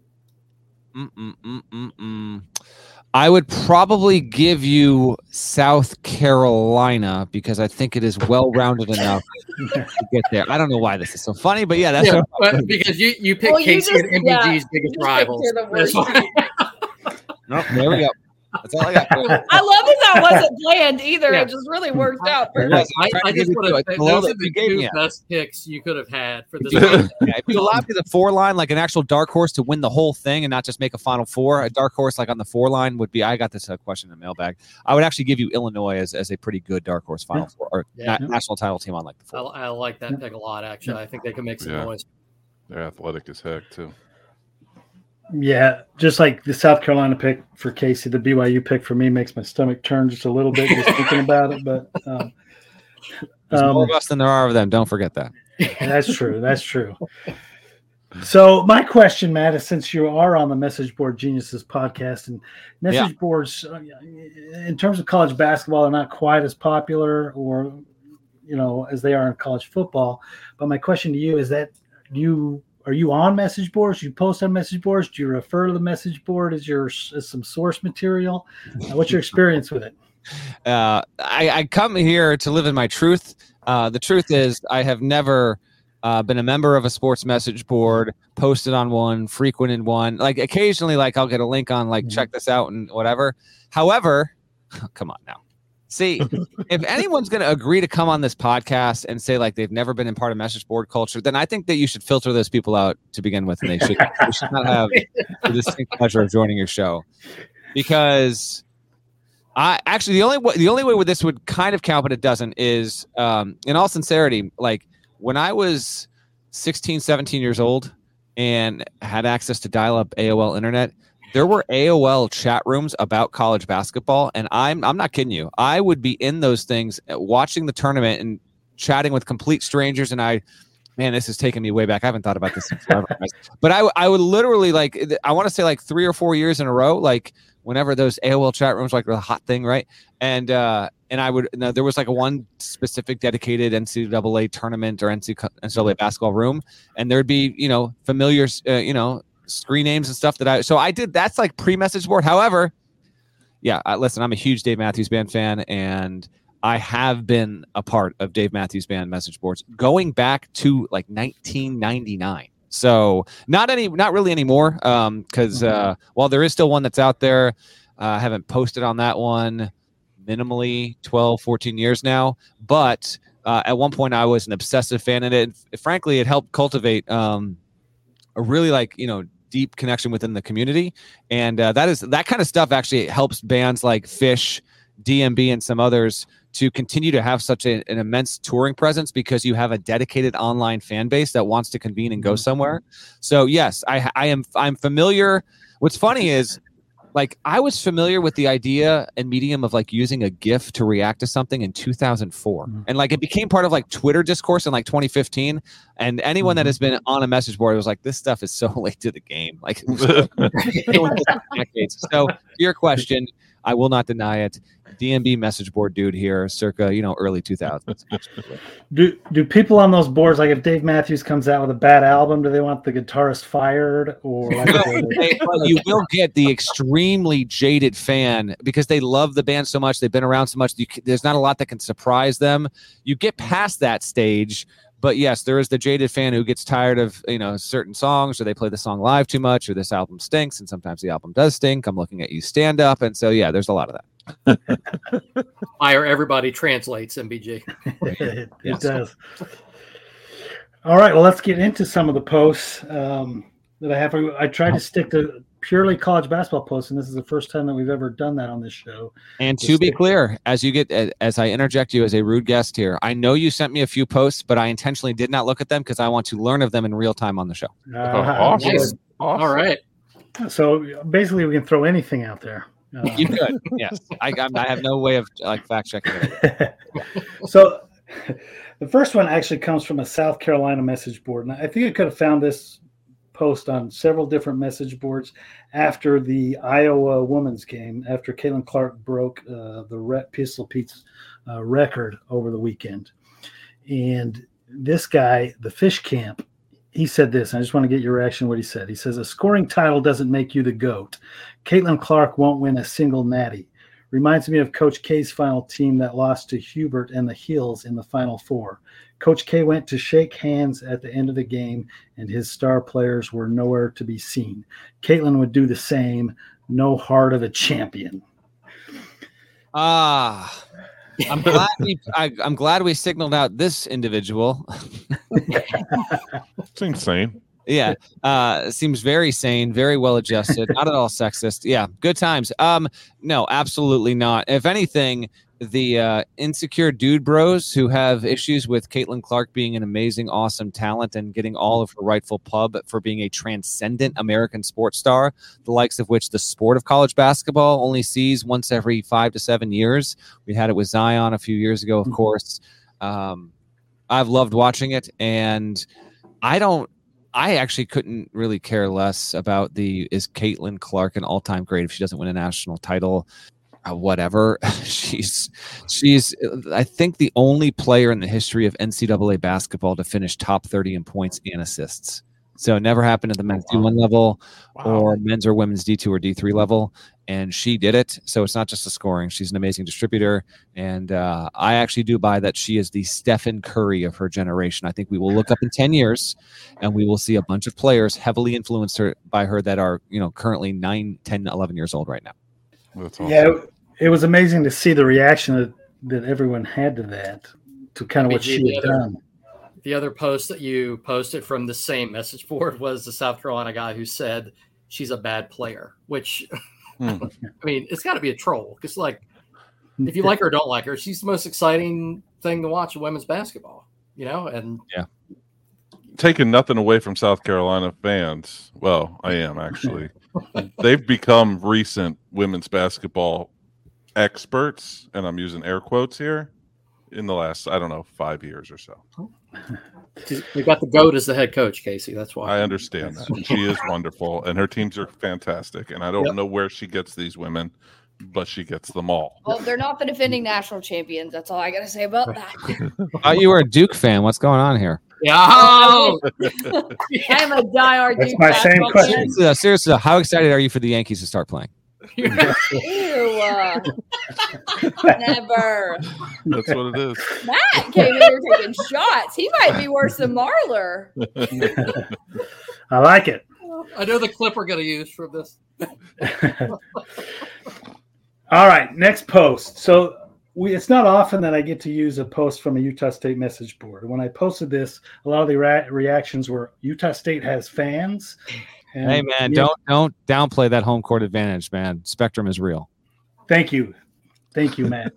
I would probably give you South Carolina because I think it is well-rounded enough to get there. I don't know why this is so funny, but that's because you picked Casey and MBG's biggest rivals. Nope, there we go. That's all I got. I love that wasn't planned either. It just really worked out. I just want to say those are the 2 best picks you could have had for this. If you allowed me the 4 line, like an actual dark horse to win the whole thing and not just make a Final Four, a dark horse like on the 4 line would be. I got this question in the mailbag. I would actually give you Illinois as a pretty good dark horse Final Four or national title team on like the 4. I like that pick a lot. Actually, I think they can make some noise. They're athletic as heck too. Yeah, just like the South Carolina pick for Casey, the BYU pick for me makes my stomach turn just a little bit just thinking about it. But there's more of us than there are of them. Don't forget that. That's true. That's true. So my question, Matt, is since you are on the Message Board Geniuses podcast, and message boards, in terms of college basketball, are not quite as popular or, as they are in college football. But my question to you is that are you on message boards? Do you post on message boards? Do you refer to the message board as some source material? What's your experience with it? I come here to live in my truth. The truth is, I have never been a member of a sports message board, posted on one, frequented one. Like occasionally, like I'll get a link on, like, check this out and whatever. However, come on now. See, if anyone's going to agree to come on this podcast and say like they've never been in part of message board culture, then I think that you should filter those people out to begin with, and they should not have the distinct pleasure of joining your show. Because the only way where this would kind of count, but it doesn't, is in all sincerity, like when I was 16, 17 years old and had access to dial-up AOL internet, there were AOL chat rooms about college basketball, and I'm not kidding you. I would be in those things watching the tournament and chatting with complete strangers, and man, this is taking me way back. I haven't thought about this in forever, guys. But I would literally, like, I want to say like 3 or 4 years in a row, like whenever those AOL chat rooms like were the hot thing, right? And I would, there was like one specific dedicated NCAA tournament or NCAA basketball room, and there'd be, familiar, screen names and stuff so I did. That's like pre-message board. However, yeah, listen, I'm a huge Dave Matthews Band fan, and I have been a part of Dave Matthews Band message boards going back to like 1999. So not really anymore. Because while there is still one that's out there, I haven't posted on that one minimally 12, 14 years now. But at one point I was an obsessive fan of it. Frankly, it helped cultivate a really deep connection within the community. And that kind of stuff actually helps bands like Fish, DMB, and some others to continue to have such an immense touring presence, because you have a dedicated online fan base that wants to convene and go somewhere. So yes, I'm familiar. What's funny is, like, I was familiar with the idea and medium of like using a GIF to react to something in 2004. And like it became part of like Twitter discourse in like 2015. And anyone that has been on a message board was like, this stuff is so late to the game. Like, so your question, I will not deny it. DMB message board dude here, circa, early 2000s. Do people on those boards, like if Dave Matthews comes out with a bad album, do they want the guitarist fired? Or you will get the extremely jaded fan, because they love the band so much, they've been around so much, there's not a lot that can surprise them. You get past that stage. But yes, there is the jaded fan who gets tired of, certain songs, or they play the song live too much, or this album stinks, and sometimes the album does stink. I'm looking at you, stand up. And so, yeah, there's a lot of that. Fire Everybody translates, MBG. It does. All right, well, let's get into some of the posts that I have. I tried to stick to purely college basketball posts, and this is the first time that we've ever done that on this show. And to be clear, as I interject you as a rude guest here, I know you sent me a few posts, but I intentionally did not look at them because I want to learn of them in real time on the show. Awesome. Nice. All right. So basically, we can throw anything out there. You could, yes. I have no way of fact checking it. So the first one actually comes from a South Carolina message board, and I think I could have found this post on several different message boards after the Iowa women's game, after Caitlin Clark broke the Pistol Pete's record over the weekend. And this guy, the Fish Camp, he said this. I just want to get your reaction to what he said. He says, a scoring title doesn't make you the GOAT. Caitlin Clark won't win a single natty. Reminds me of Coach K's final team that lost to Hubert and the Heels in the Final Four. Coach K went to shake hands at the end of the game, and his star players were nowhere to be seen. Caitlin would do the same. No heart of a champion. I'm glad we signaled out this individual. Seems sane. Yeah, seems very sane, very well adjusted, not at all sexist. Yeah, good times. No, absolutely not. If anything, the insecure dude bros who have issues with Caitlin Clark being an amazing, awesome talent and getting all of her rightful pub for being a transcendent American sports star, the likes of which the sport of college basketball only sees once every 5 to 7 years. We had it with Zion a few years ago, of course. I've loved watching it, and I actually couldn't really care less about is Caitlin Clark an all-time great if she doesn't win a national title? Whatever. She's I think the only player in the history of NCAA basketball to finish top 30 in points and assists. So it never happened at the men's D1 level or men's or women's D2 or D3 level. And she did it. So it's not just the scoring. She's an amazing distributor. And I actually do buy that she is the Stephen Curry of her generation. I think we will look up in 10 years and we will see a bunch of players heavily influenced by her that are, currently 9, 10, 11 years old right now. That's awesome. Yeah, it was amazing to see the reaction that everyone had to that, to kind of what she had done. The other post that you posted from the same message board was the South Carolina guy who said she's a bad player, which I mean, it's got to be a troll because, like, if you like her or don't like her, she's the most exciting thing to watch in women's basketball, and taking nothing away from South Carolina fans. Well, I am actually. They've become recent women's basketball experts, and I'm using air quotes here, in the last, 5 years or so. We got the GOAT as the head coach, Casey. That's why. I understand that. And she is wonderful, and her teams are fantastic. And I don't know where she gets these women, but she gets them all. Well, they're not the defending national champions. That's all I got to say about that. You were a Duke fan. What's going on here? Yeah. I am a diehard That's Duke my same question. Seriously, how excited are you for the Yankees to start playing? Ew. Never. That's what it is. Matt came in here taking shots. He might be worse than Marler. I like it. I know the clip we're going to use for this. All right, next post. So it's not often that I get to use a post from a Utah State message board. When I posted this, a lot of the reactions were Utah State has fans. And, hey man, don't downplay that home court advantage, man. Spectrum is real. Thank you, Matt.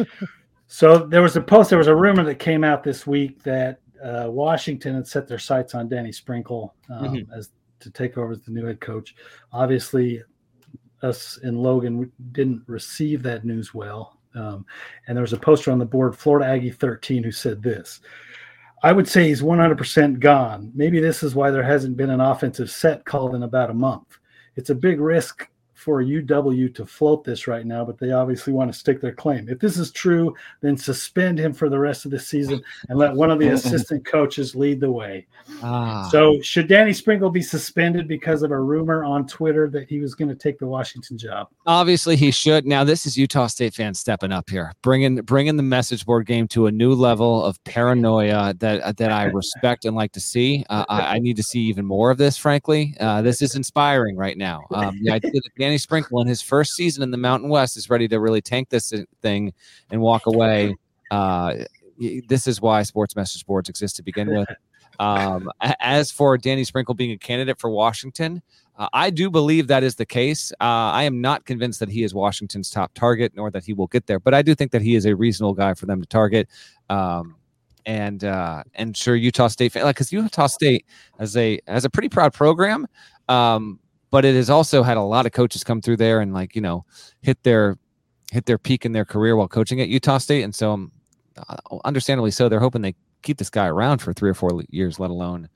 So there was a rumor that came out this week that Washington had set their sights on Danny Sprinkle as to take over as the new head coach. Obviously, us in Logan didn't receive that news well. And there was a poster on the board, Florida Aggie 13, who said this: I would say he's 100% gone. Maybe this is why there hasn't been an offensive set called in about a month. It's a big risk for UW to float this right now, but they obviously want to stick their claim. If this is true, then suspend him for the rest of the season and let one of the assistant coaches lead the way. So should Danny Sprinkle be suspended because of a rumor on Twitter that he was going to take the Washington job? Obviously he should. Now this is Utah State fans stepping up here, bringing the message board game to a new level of paranoia that I respect and like to see. I need to see even more of this, frankly. This is inspiring right now. The idea that Danny Sprinkle in his first season in the Mountain West is ready to really tank this thing and walk away. This is why sports message boards exist to begin with. As for Danny Sprinkle being a candidate for Washington, I do believe that is the case. I am not convinced that he is Washington's top target, nor that he will get there, but I do think that he is a reasonable guy for them to target. And sure, Utah State, because Utah State has a pretty proud program, but it has also had a lot of coaches come through there and hit their peak in their career while coaching at Utah State, and so understandably so, they're hoping they keep this guy around for 3 or 4 years, let alone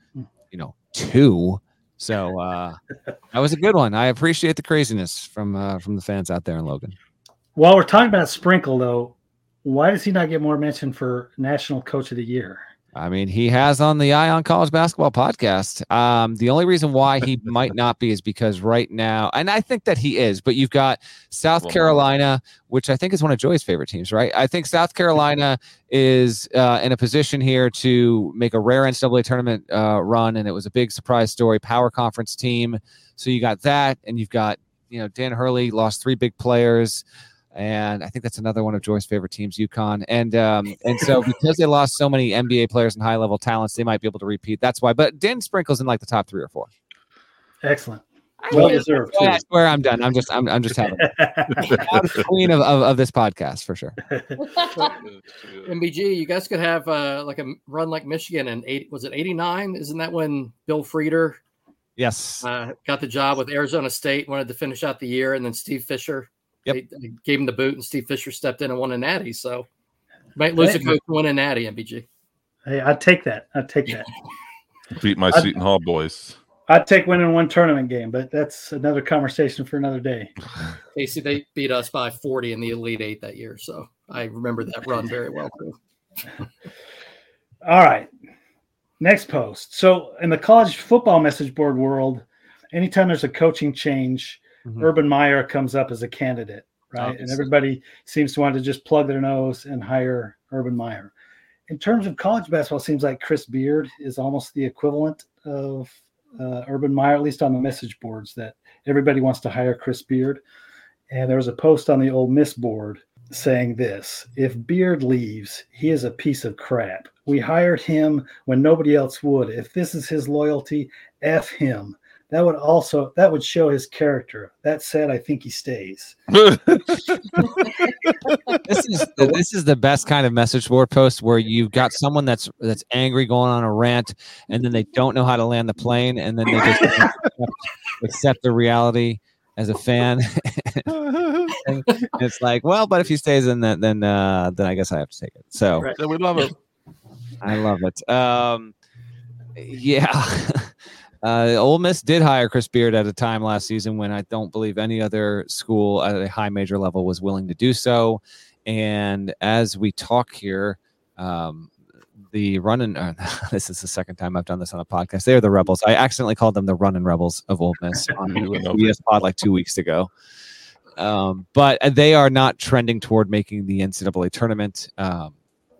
2. So that was a good one. I appreciate the craziness from the fans out there in Logan. While we're talking about Sprinkle, though, why does he not get more mention for National Coach of the Year? I mean, he has on the Eye on College Basketball podcast. The only reason why he might not be is because right now, and I think that he is, but you've got South Carolina, which I think is one of Joy's favorite teams, right? I think South Carolina is in a position here to make a rare NCAA tournament run, and it was a big surprise story, power conference team. So you got that, and you've got, Dan Hurley lost 3 big players. And I think that's another one of Joy's favorite teams, UConn. And so because they lost so many NBA players and high-level talents, they might be able to repeat. That's why. But Dan Sprinkle's in the top 3 or 4. Excellent. Well deserved. I swear I'm done. I'm just having I'm the queen of this podcast for sure. MBG, you guys could have a run like Michigan in 89? Isn't that when Bill Frieder Yes got the job with Arizona State, wanted to finish out the year, and then Steve Fisher they gave him the boot, and Steve Fisher stepped in and won a natty. So might lose a coach, win a natty, MBG. Hey, I'd take that. Beat my Seton Hall boys. I'd take winning one tournament game, but that's another conversation for another day. Casey, they beat us by 40 in the Elite 8 that year, so I remember that run very well too. All right. Next post. So in the college football message board world, anytime there's a coaching change, Urban Meyer comes up as a candidate, right? Obviously. And everybody seems to want to just plug their nose and hire Urban Meyer. In terms of college basketball, it seems like Chris Beard is almost the equivalent of Urban Meyer, at least on the message boards, that everybody wants to hire Chris Beard. And there was a post on the Ole Miss board saying this: if Beard leaves, he is a piece of crap. We hired him when nobody else would. If this is his loyalty, F him. That would show his character. That said, I think he stays. This is the best kind of message board post where you've got someone that's angry going on a rant, and then they don't know how to land the plane, and then they just accept the reality as a fan. And it's like, well, but if he stays in that, then I guess I have to take it. So Right. We love it. I love it. Yeah. Ole Miss did hire Chris Beard at a time last season when I don't believe any other school at a high major level was willing to do so. And as we talk here, the running this is the second time I've done this on a podcast. They're the Rebels. I accidentally called them the running Rebels of Ole Miss on the pod like 2 weeks ago. But they are not trending toward making the NCAA tournament. I'll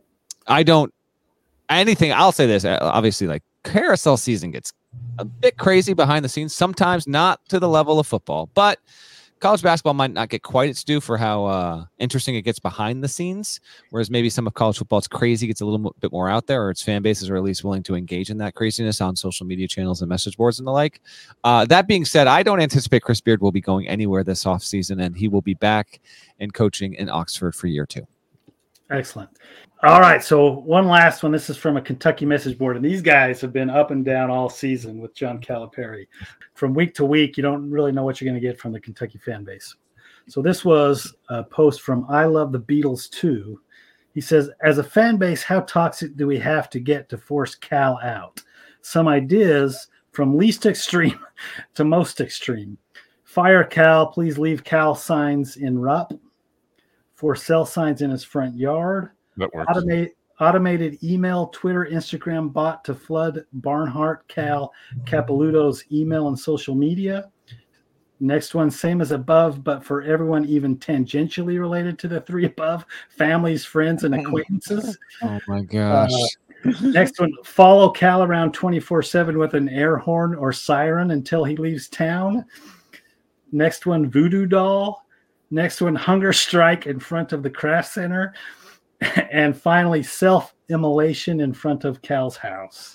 say this, obviously, like carousel season gets a bit crazy behind the scenes, sometimes not to the level of football, but college basketball might not get quite its due for how interesting it gets behind the scenes, whereas maybe some of college football, it's crazy, gets a little bit more out there, or its fan bases are at least willing to engage in that craziness on social media channels and message boards and the like. That being said, I don't anticipate Chris Beard will be going anywhere this offseason, and he will be back and coaching in Oxford for year 2. Excellent. All right, so one last one. This is from a Kentucky message board, and these guys have been up and down all season with John Calipari. From week to week, you don't really know what you're going to get from the Kentucky fan base. So this was a post from I Love the Beatles Too. He says, as a fan base, how toxic do we have to get to force Cal out? Some ideas from least extreme to most extreme. Fire Cal, please leave Cal signs in Rupp. For sell signs in his front yard. That works. Automated email, Twitter, Instagram bot to flood Barnhart, Cal, Capilouto's email and social media. Next one, same as above, but for everyone even tangentially related to the three above, families, friends, and acquaintances. Oh my gosh. Next one, follow Cal around 24/7 with an air horn or siren until he leaves town. Next one, voodoo doll. Next one, hunger strike in front of the craft center. And finally, self-immolation in front of Cal's house.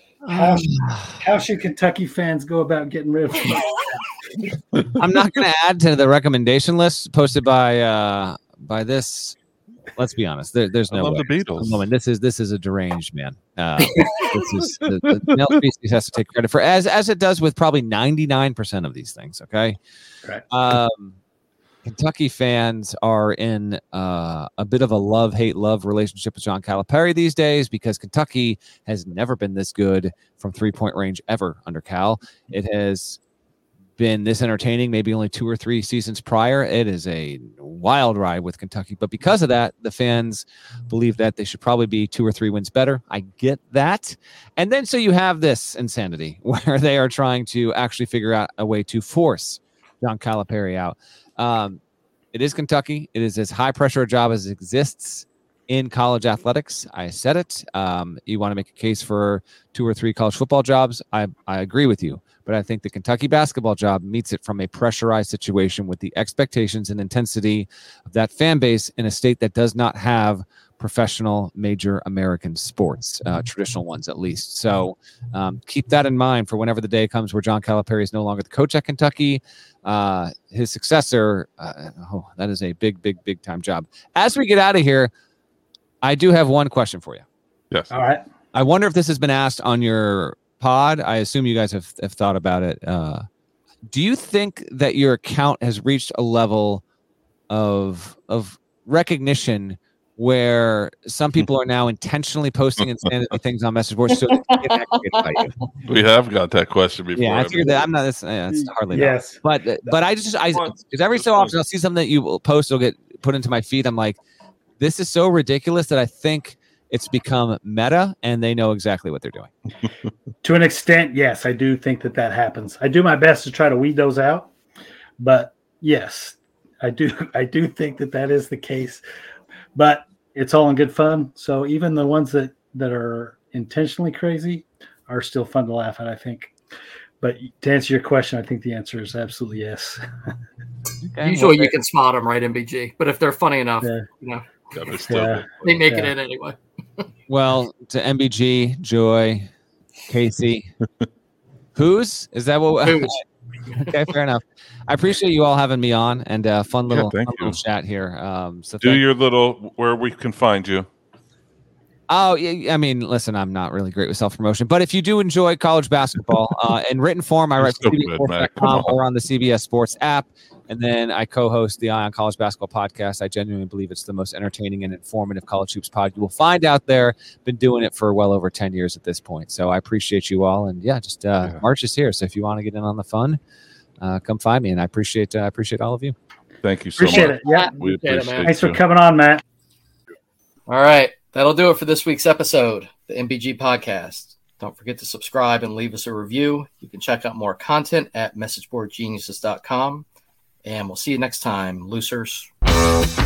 How should Kentucky fans go about getting rid of him? I'm not going to add to the recommendation list posted by this. Let's be honest. There's no I love way. the Beatles. This is a deranged man. This is the Nell species has to take credit for, as it does with probably 99% of these things. Okay. Right. Kentucky fans are in a bit of a love relationship with John Calipari these days because Kentucky has never been this good from 3-point range ever under Cal. It has been this entertaining maybe only 2 or 3 seasons prior. It is a wild ride with Kentucky, but because of that, the fans believe that they should probably be 2 or 3 wins better. I get that. And then so you have this insanity where they are trying to actually figure out a way to force John Calipari out. It is Kentucky. It is as high pressure a job as exists in college athletics. I said it. You want to make a case for 2 or 3 college football jobs. I agree with you, but I think the Kentucky basketball job meets it from a pressurized situation with the expectations and intensity of that fan base in a state that does not have professional major American sports, traditional ones at least. So keep that in mind for whenever the day comes where John Calipari is no longer the coach at Kentucky. His successor, that is a big time job. As we get out of here, I do have one question for you. Yes. All right. I wonder if this has been asked on your pod. I assume you guys have thought about it. Do you think that your account has reached a level of recognition where some people are now intentionally posting insanity things on message boards so they can get activated by you? We have got that question before. Yeah, I figured that. I'm not. It's hardly. Yes. Not. But I because every so often I'll see something that you post will get put into my feed. I'm like, this is so ridiculous that I think it's become meta, and they know exactly what they're doing. To an extent, yes, I do think that happens. I do my best to try to weed those out, but yes, I do think that is the case. But it's all in good fun. So even the ones that are intentionally crazy are still fun to laugh at, I think. But to answer your question, I think the answer is absolutely yes. Okay, Usually you can spot them, right, MBG? But if they're funny enough, they make it in anyway. Well, to MBG, Joy, Casey, is that what? Okay, fair enough. I appreciate you all having me on, and fun little chat here. So do your little where we can find you. Oh, yeah. I mean, listen, I'm not really great with self-promotion, but if you do enjoy college basketball in written form, I write for CBSSports.com or on the CBS Sports app, and then I co-host the Eye on College Basketball podcast. I genuinely believe it's the most entertaining and informative college hoops pod you will find out there. Been doing it for well over 10 years at this point, so I appreciate you all. And March is here, so if you want to get in on the fun, come find me, and I appreciate all of you. Thank you so much. Appreciate it. Yeah, we appreciate it. Thanks for coming on, Matt. All right. That'll do it for this week's episode, the MBG Podcast. Don't forget to subscribe and leave us a review. You can check out more content at messageboardgeniuses.com. And we'll see you next time, losers.